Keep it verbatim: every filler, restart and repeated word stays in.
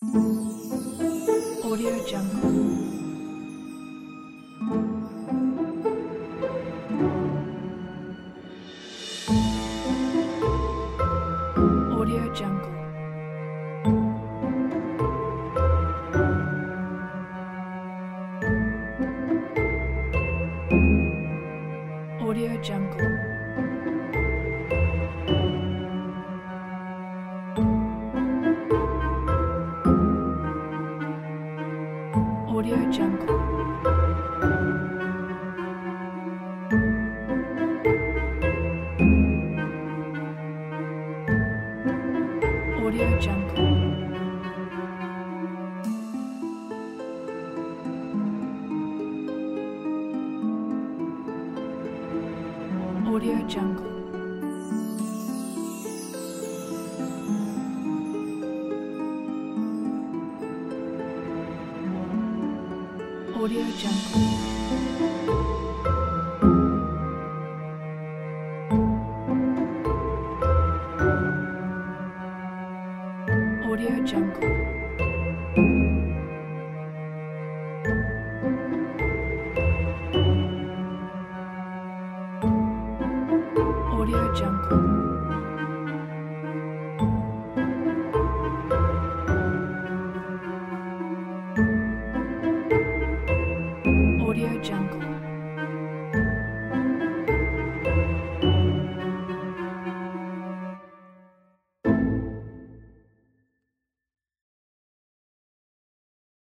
Audio Jungle. Audio Jungle. Audio Jungle. Audio Jungle. Audio Jungle. Audio Jungle. Audio Jungle. Audio Jungle. Audio Jungle. Audio Jungle.